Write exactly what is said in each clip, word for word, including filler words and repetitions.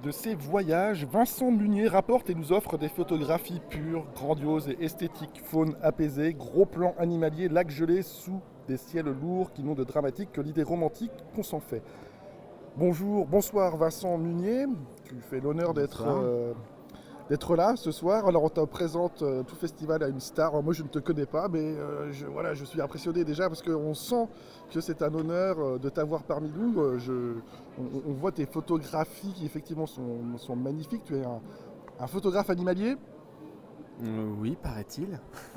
de ses voyages, Vincent Munier rapporte et nous offre des photographies pures, grandioses et esthétiques, faune apaisée, gros plans animaliers, lacs gelés sous des ciels lourds qui n'ont de dramatique que l'idée romantique qu'on s'en fait. Bonjour, bonsoir Vincent Munier, tu fais l'honneur d'être, euh, d'être là ce soir. Alors on te présente euh, tout festival à une star. Alors, moi je ne te connais pas, mais euh, je, voilà, je suis impressionné déjà parce qu'on sent que c'est un honneur euh, de t'avoir parmi nous. Euh, je, on, on voit tes photographies qui effectivement sont, sont magnifiques. Tu es un, un photographe animalier. Euh, oui, paraît-il.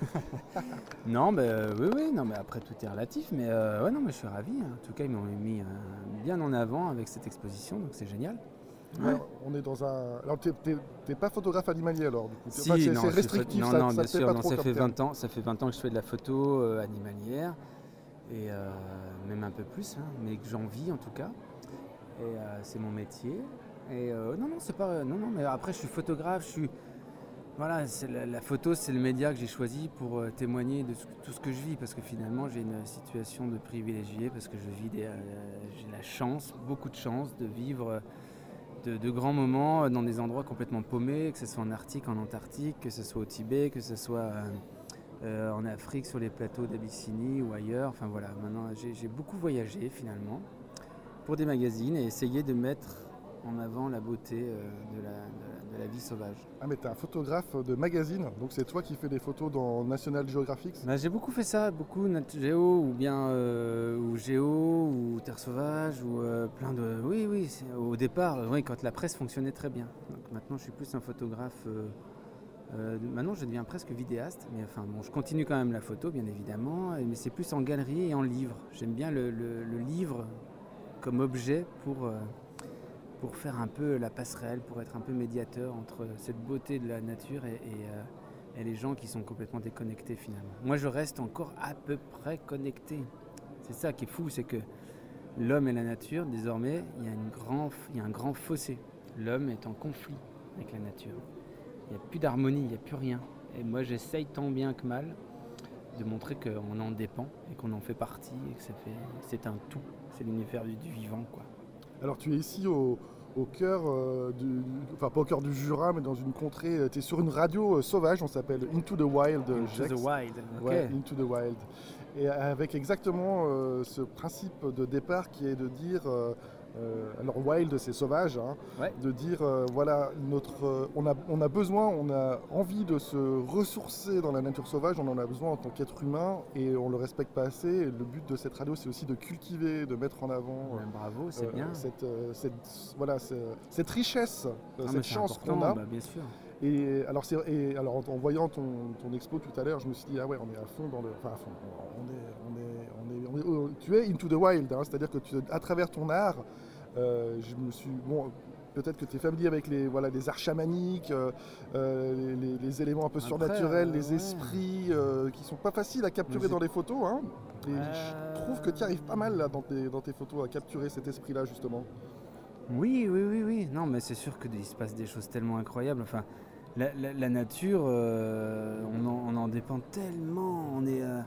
non, mais euh, oui, oui, non, mais après tout est relatif, mais euh, ouais, non, mais je suis ravi. En tout cas, ils m'ont mis euh, bien en avant avec cette exposition, donc c'est génial. Ouais. Alors, on est dans un. Alors t'es, t'es, t'es pas photographe animalier alors du coup. Si, enfin, c'est, non, c'est restrictif, non, ça, non, ça bien te plaît sûr, pas non, trop ça comme fait terme. vingt ans, ça fait vingt ans que je fais de la photo euh, animalière et euh, même un peu plus, hein, mais que j'en vis en tout cas. Et euh, c'est mon métier. Et euh, non, non, c'est pas, non, non, mais après je suis photographe, je suis. Voilà, c'est la, la photo, c'est le média que j'ai choisi pour euh, témoigner de ce, tout ce que je vis, parce que finalement j'ai une situation de privilégié, parce que je vis des, euh, j'ai la chance, beaucoup de chance, de vivre de, de grands moments dans des endroits complètement paumés, que ce soit en Arctique, en Antarctique, que ce soit au Tibet, que ce soit euh, euh, en Afrique, sur les plateaux d'Abyssinie ou ailleurs. Enfin voilà, maintenant j'ai, j'ai beaucoup voyagé finalement pour des magazines et essayé de mettre en avant la beauté euh, de, la, de, la, de la vie sauvage. Ah mais t'es un photographe de magazine, donc c'est toi qui fais des photos dans National Geographic. Bah, j'ai beaucoup fait ça, beaucoup Nat Geo ou bien euh, ou Géo ou Terre Sauvage ou euh, plein de... Oui, oui, c'est, au départ, oui, quand la presse fonctionnait très bien. Donc maintenant je suis plus un photographe... Euh, euh, maintenant je deviens presque vidéaste, mais enfin bon, je continue quand même la photo bien évidemment, mais c'est plus en galerie et en livre. J'aime bien le, le, le livre comme objet pour... Euh, pour faire un peu la passerelle, pour être un peu médiateur entre cette beauté de la nature et, et, euh, et les gens qui sont complètement déconnectés finalement. Moi je reste encore à peu près connecté. C'est ça qui est fou, c'est que l'homme et la nature, désormais, il y a, une grand, il y a un grand fossé. L'homme est en conflit avec la nature. Il n'y a plus d'harmonie, il n'y a plus rien. Et moi j'essaye tant bien que mal de montrer qu'on en dépend et qu'on en fait partie et que ça fait, c'est un tout. C'est l'univers du, du vivant, quoi. Alors tu es ici au, au cœur, euh, du, enfin pas au cœur du Jura, mais dans une contrée, tu es sur une radio euh, sauvage, on s'appelle Into the Wild. Into Gex. the Wild, ok. Ouais, Into the Wild. Et avec exactement euh, ce principe de départ qui est de dire, euh, euh, alors wild c'est sauvage, hein, Ouais. de dire euh, voilà, notre, euh, on, a, on a besoin, on a envie de se ressourcer dans la nature sauvage, on en a besoin en tant qu'être humain et on le respecte pas assez. Et le but de cette radio c'est aussi de cultiver, de mettre en avant Ouais, bravo, c'est euh, bien. Cette, euh, cette, voilà, cette, cette richesse, Ah, cette chance qu'on a. Bah, bien sûr. Et alors, c'est, et alors en, en voyant ton, ton expo tout à l'heure, je me suis dit, ah ouais, on est à fond dans le... Enfin, à fond, on est, on est, on est, on est, oh, tu es into the wild, hein, c'est-à-dire que tu, à travers ton art, euh, je me suis... Bon, peut-être que tu es familier avec les, voilà, les arts chamaniques, euh, les, les, les éléments un peu Après, surnaturels, euh, les ouais. esprits euh, qui sont pas faciles à capturer dans les photos. Hein, et euh... je trouve que tu arrives pas mal là, dans, tes, dans tes photos à capturer cet esprit-là, justement. Oui, oui, oui, oui. Non, mais c'est sûr qu'il se passe des choses tellement incroyables. Enfin, la, la, la nature, euh, on, en, on en dépend tellement. On est, euh,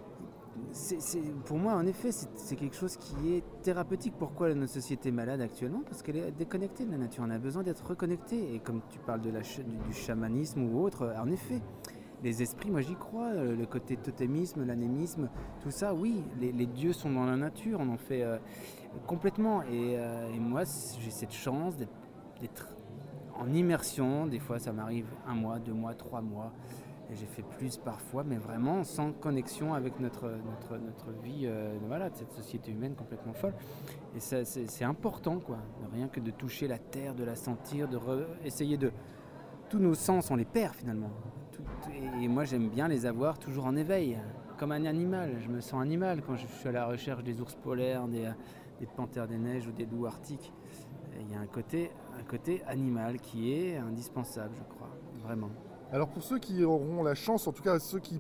c'est, c'est, pour moi, en effet, c'est, c'est quelque chose qui est thérapeutique. Pourquoi notre société est malade actuellement ? Parce qu'elle est déconnectée de la nature. On a besoin d'être reconnecté. Et comme tu parles de la, du, du chamanisme ou autre, en effet, les esprits, moi j'y crois. Le côté totémisme, l'anémisme, tout ça, oui. Les, les dieux sont dans la nature. On en fait euh, complètement. Et, euh, et moi, j'ai cette chance d'être, d'être en immersion. Des fois, ça m'arrive un mois, deux mois, trois mois. Et j'ai fait plus parfois, mais vraiment sans connexion avec notre, notre, notre vie, euh, voilà, de cette société humaine complètement folle. Et ça, c'est, c'est important, quoi. Rien que de toucher la terre, de la sentir, de re- essayer de... Tous nos sens, on les perd finalement. Tout, et moi, j'aime bien les avoir toujours en éveil, comme un animal. Je me sens animal quand je suis à la recherche des ours polaires, des, des panthères des neiges ou des loups arctiques. Il y a un côté, un côté animal qui est indispensable, je crois, vraiment. Alors pour ceux qui auront la chance, en tout cas ceux qui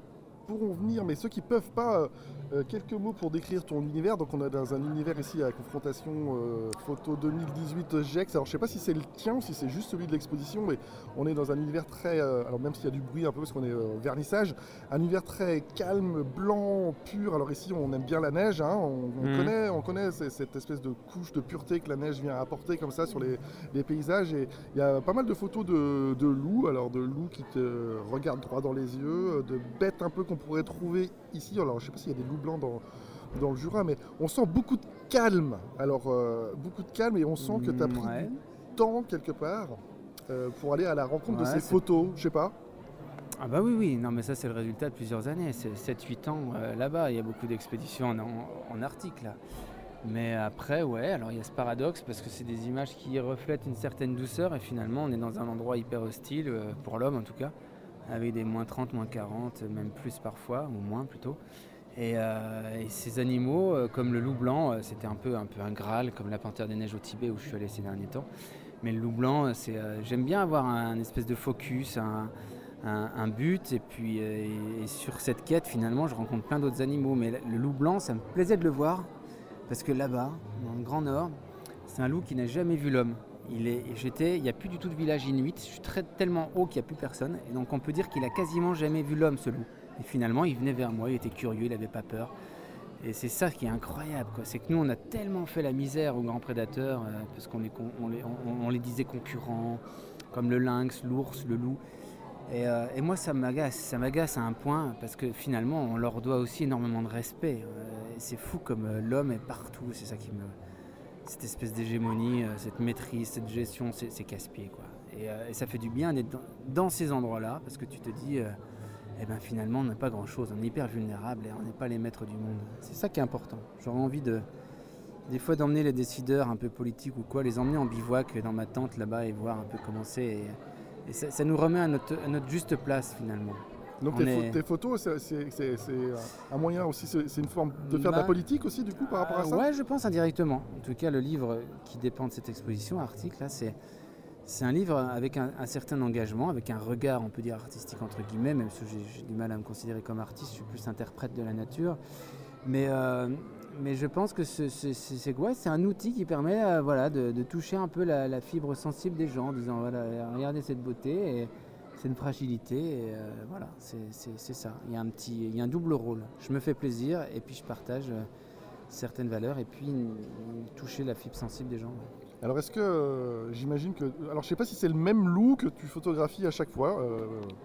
pourront venir, mais ceux qui ne peuvent pas, euh, euh, quelques mots pour décrire ton univers. Donc on est dans un univers ici à la confrontation euh, photo deux mille dix-huit G E X. Alors je ne sais pas si c'est le tien ou si c'est juste celui de l'exposition, mais on est dans un univers très, euh, alors même s'il y a du bruit un peu parce qu'on est euh, au vernissage, un univers très calme, blanc, pur. Alors ici on aime bien la neige, hein, on, on Mhm. connaît, on connaît c- cette espèce de couche de pureté que la neige vient apporter comme ça sur les, les paysages. Et il y a pas mal de photos de, de loups, alors de loups qui te regardent droit dans les yeux, de bêtes un peu qu'on pourrait trouver ici. Alors je sais pas s'il y a des loups blancs dans, dans le Jura, mais on sent beaucoup de calme. Alors euh, beaucoup de calme et on sent que tu as pris Ouais. du temps quelque part euh, pour aller à la rencontre de Ouais, ces c'est- photos, je sais pas. Ah bah oui, oui, non mais ça c'est le résultat de plusieurs années, c'est sept huit ans euh, là-bas, il y a beaucoup d'expéditions en, en, en Arctique là. Mais après, ouais, alors il y a ce paradoxe parce que c'est des images qui reflètent une certaine douceur et finalement on est dans un endroit hyper hostile, euh, pour l'homme en tout cas, avec des moins trente, moins quarante, même plus parfois, ou moins plutôt. Et, euh, et ces animaux, euh, comme le loup blanc, euh, c'était un peu, un peu un Graal, comme la panthère des neiges au Tibet où je suis allé ces derniers temps. Mais le loup blanc, euh, c'est, euh, j'aime bien avoir un, un espèce de focus, un, un- un but, et puis euh, et, et sur cette quête, finalement, je rencontre plein d'autres animaux. Mais le, le loup blanc, ça me plaisait de le voir, parce que là-bas, dans le Grand Nord, c'est un loup qui n'a jamais vu l'homme. Il est, j'étais, il n'y a plus du tout de village inuit, je suis très, tellement haut qu'il n'y a plus personne, et donc on peut dire qu'il a quasiment jamais vu l'homme, ce loup. Et finalement, il venait vers moi, il était curieux, il n'avait pas peur. Et c'est ça qui est incroyable, quoi. C'est que nous, on a tellement fait la misère aux grands prédateurs, euh, parce qu'on les, con- on les, on- on les disait concurrents, comme le lynx, l'ours, le loup. Et, euh, et moi, ça m'agace, ça m'agace à un point, parce que finalement, on leur doit aussi énormément de respect. Euh, et c'est fou comme euh, l'homme est partout, c'est ça qui me... Cette espèce d'hégémonie, euh, cette maîtrise, cette gestion, c'est, c'est casse-pied, quoi. Et, euh, et ça fait du bien d'être dans, dans ces endroits-là, parce que tu te dis... euh, eh ben finalement on n'a pas grand chose, on est hyper vulnérable et on n'est pas les maîtres du monde. C'est ça qui est important. J'aurais envie de, des fois d'emmener les décideurs un peu politiques ou quoi, les emmener en bivouac dans ma tente là-bas et voir un peu comment c'est. Et, et ça, ça nous remet à notre, à notre juste place finalement. Donc On tes, pho- est- tes photos, c'est, c'est- c'est- c'est un moyen aussi, c'est c'est une forme de faire de la Bah, politique aussi du coup par rapport à euh, ça. Ouais, je pense indirectement. En tout cas, le livre qui dépend de cette exposition, Arctique, là, c'est, c'est un livre avec un, un certain engagement, avec un regard, on peut dire, artistique entre guillemets, même si j'ai, j'ai du mal à me considérer comme artiste, je suis plus interprète de la nature. Mais, euh, mais je pense que ce- ce- c'est, c'est, ouais, c'est un outil qui permet euh, voilà, de, de toucher un peu la, la fibre sensible des gens en disant voilà, regardez cette beauté, et c'est une fragilité, et euh, voilà, c'est, c'est, c'est ça. Il y a un petit, il y a un double rôle. Je me fais plaisir et puis je partage euh, certaines valeurs et puis euh, toucher la fibre sensible des gens. Alors est-ce que euh, j'imagine que, alors je sais pas si c'est le même loup que tu photographies à chaque fois. euh,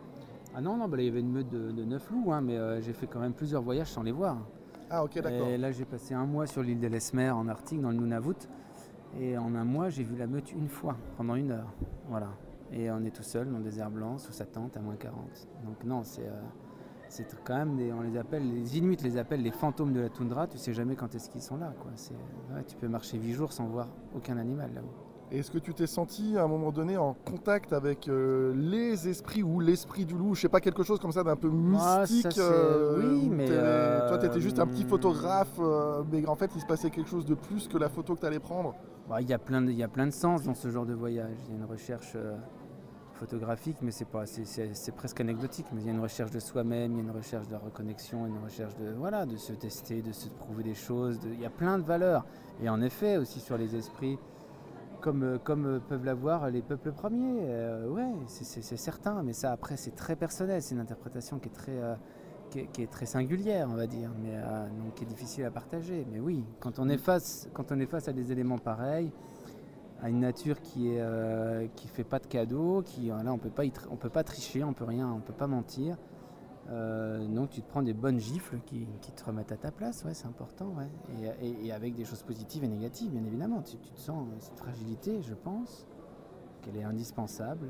Ah non, non, bah là, il y avait une meute de, de neuf loups, hein, mais euh, j'ai fait quand même plusieurs voyages sans les voir. Ah ok d'accord. Et là, j'ai passé un mois sur l'île d'Ellesmer en Arctique, dans le Nunavut. Et en un mois, j'ai vu la meute une fois, pendant une heure. Voilà. Et on est tout seul dans le désert blanc, sous sa tente, à moins quarante. Donc non, c'est, euh, c'est quand même des... On les appelle, les Inuits les appellent les fantômes de la toundra. Tu sais jamais quand est-ce qu'ils sont là, quoi. C'est, ouais, tu peux marcher huit jours sans voir aucun animal là-haut. Et est-ce que tu t'es senti à un moment donné en contact avec euh, les esprits ou l'esprit du loup? Je sais pas, quelque chose comme ça d'un peu Ah, mystique. ça, c'est- euh, oui, où mais, t'es- euh, toi, tu étais juste un petit photographe, euh, mais en fait, il se passait quelque chose de plus que la photo que tu allais prendre. Bah, il y a plein de, il y a plein de sens dans ce genre de voyage. Il y a une recherche euh, photographique, mais c'est pas, c'est, c'est- c'est presque anecdotique. Mais il y a une recherche de soi-même, il y a une recherche de la reconnexion, une recherche de, voilà, de se tester, de se prouver des choses. de- il y a plein de valeurs. Et en effet, aussi sur les esprits, comme, euh, comme euh, peuvent l'avoir les peuples premiers. Euh, ouais, c'est, c'est- c'est certain. Mais ça, après, c'est très personnel. C'est une interprétation qui est très, euh, qui est, qui est très singulière, on va dire, mais euh, donc qui est difficile à partager. Mais oui, quand on est face, quand on est face à des éléments pareils, à une nature qui est euh, qui fait pas de cadeaux, qui là on peut pas y tr- on peut pas tricher, on peut rien, on peut pas mentir. Euh, donc tu te prends des bonnes gifles qui, qui te remettent à ta place, ouais, c'est important, ouais. Et, et- et avec des choses positives et négatives, bien évidemment. Tu, tu te sens euh, cette fragilité, je pense, qu'elle est indispensable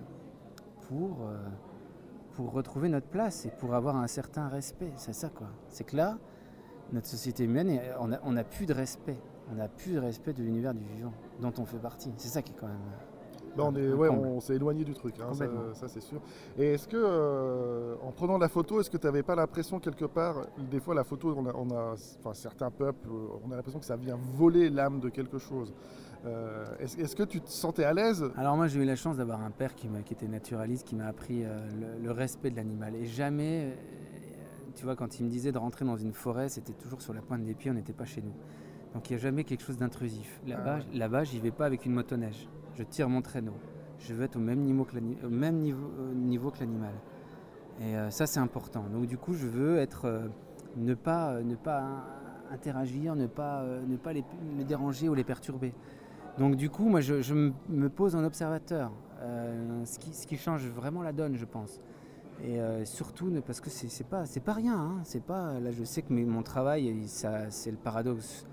pour euh, pour retrouver notre place et pour avoir un certain respect. C'est ça, quoi. C'est que là, notre société humaine, est- on a, on a plus de respect. On n'a plus de respect de l'univers du vivant dont on fait partie. C'est ça qui est quand même. Là, on, est, un ouais, comble. on s'est éloigné du truc, hein, ça, Complètement. ça, c'est sûr. Et est-ce que, euh, en prenant la photo, est-ce que tu n'avais pas l'impression quelque part, des fois la photo, on a, on a- enfin, certains peuples, euh, on a l'impression que ça vient voler l'âme de quelque chose. Euh, est-ce, est-ce que tu te sentais à l'aise? Alors moi j'ai eu la chance d'avoir un père qui, m'a, qui était naturaliste, qui m'a appris euh, le, le respect de l'animal. Et jamais, euh, tu vois, quand il me disait de rentrer dans une forêt, c'était toujours sur la pointe des pieds, on n'était pas chez nous. Donc il n'y a jamais quelque chose d'intrusif. Là-bas, Ah ouais. là-bas, j'y vais pas avec une motoneige. Je tire mon traîneau. Je veux être au même niveau que, l'ani- au même niveau, euh, niveau que l'animal. Et euh, ça, c'est important. Donc du coup, je veux être, euh, ne pas, euh, ne pas euh, interagir, ne pas, euh, ne pas les, les déranger ou les perturber. Donc du coup, moi, je, je me me pose en observateur, euh, ce, qui, ce qui change vraiment la donne, je pense. Et euh, surtout, ne- parce que c'est c'est pas, c'est pas rien. Hein, c'est pas, là, je sais que mes- mon travail, il- ça, c'est le paradoxe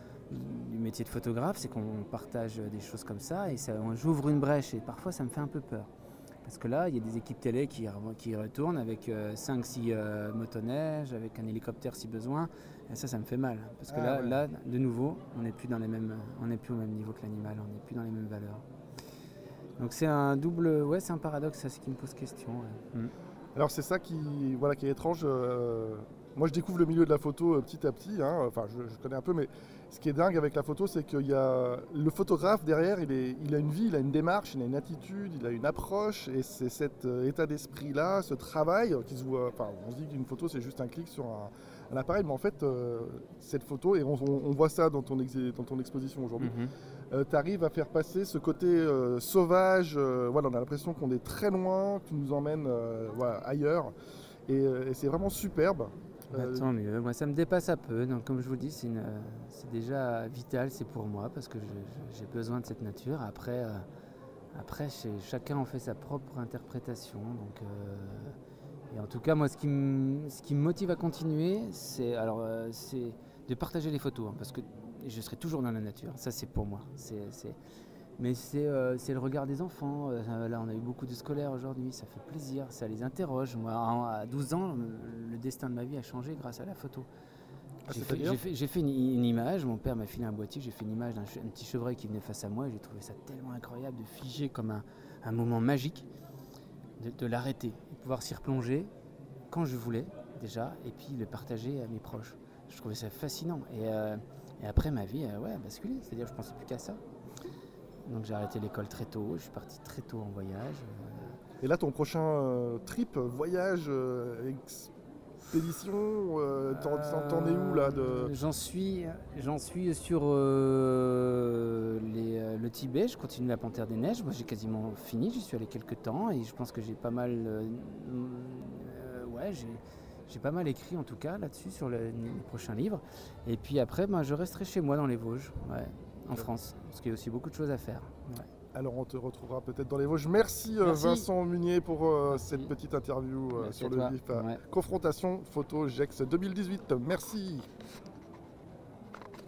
du métier de photographe, c'est qu'on partage des choses comme ça et ça, on- j'ouvre une brèche et parfois ça me fait un peu peur. Parce que là, il y a des équipes télé qui, re- qui retournent avec cinq six motoneiges, avec un hélicoptère si besoin. Et ça, ça me fait mal. Parce que Ah là, ouais. là, de nouveau, on n'est plus dans les mêmes, on n'est plus au même niveau que l'animal, on n'est plus dans les mêmes valeurs. Donc c'est un double, ouais, c'est un paradoxe, ça, ce qui me pose question. Ouais. Mm. Alors c'est ça qui, voilà, qui est étrange. euh, Moi je découvre le milieu de la photo euh, petit à petit, hein. Enfin je, je connais un peu, mais ce qui est dingue avec la photo, c'est qu'il y a le photographe derrière, il, est, il a une vie, il a une démarche, il a une attitude, il a une approche, et c'est cet euh, état d'esprit-là, ce travail euh, qui se voit. Enfin, on se dit qu'une photo c'est juste un clic sur un, un appareil, mais en fait euh, cette photo, et on, on- on voit ça dans ton, exi- dans ton exposition aujourd'hui, Mhm. tu arrives à faire passer ce côté euh, sauvage. Euh, voilà, on a l'impression qu'on est très loin, que tu nous emmènes euh, voilà, ailleurs. Et, euh, et c'est vraiment superbe. Bah, Euh, tant mieux, moi ça me dépasse un peu, donc comme je vous dis, c'est, une, euh, c'est déjà vital, c'est pour moi, parce que je- je- j'ai besoin de cette nature. Après, euh, après chez- chacun en fait sa propre interprétation. Donc, euh, et en tout cas, moi ce qui, me, ce qui me motive à continuer, c'est, alors, euh, c'est de partager les photos, hein, parce que je serai toujours dans la nature, ça c'est pour moi. C'est, c'est- mais c'est, euh, c'est le regard des enfants. Euh, là, on a eu beaucoup de scolaires aujourd'hui, ça fait plaisir, ça les interroge. Moi, à à douze ans, le- le destin de ma vie a changé grâce à la photo. ah, J'ai fait, c'est-à-dire j'ai fait- j'ai fait une, une image, mon père m'a filé un boîtier, j'ai fait une image d'un che- un petit chevreuil qui venait face à moi et j'ai trouvé ça tellement incroyable de figer comme un, un moment magique, de, de l'arrêter, de pouvoir s'y replonger quand je voulais déjà et puis le partager à mes proches. Je trouvais ça fascinant. Et, euh, et après, ma vie euh, ouais, a basculé, c'est-à-dire que je pensais plus qu'à ça. Donc j'ai arrêté l'école très tôt, je suis parti très tôt en voyage. euh, Et là, ton prochain euh, trip, voyage, euh, expédition, euh, t'en, t'en- t'en es où là de... Euh, J'en suis, j'en suis sur euh, les, euh, le Tibet, je continue la Panthère des Neiges. Moi j'ai quasiment fini, j'y suis allé quelques temps et je pense que j'ai pas mal, euh, euh, ouais, j'ai, j'ai pas mal écrit en tout cas là-dessus sur le- les prochains livres. Et puis après, ben, je resterai chez moi dans les Vosges, ouais, en France, parce qu'il y a aussi beaucoup de choses à faire. Ouais. Alors on te retrouvera peut-être dans les Vosges. Merci, euh, Merci. Vincent Munier pour euh, Merci. cette petite interview euh, Merci sur à le toi. vif. euh, Ouais. Confrontation photo Gex deux mille dix-huit. Merci.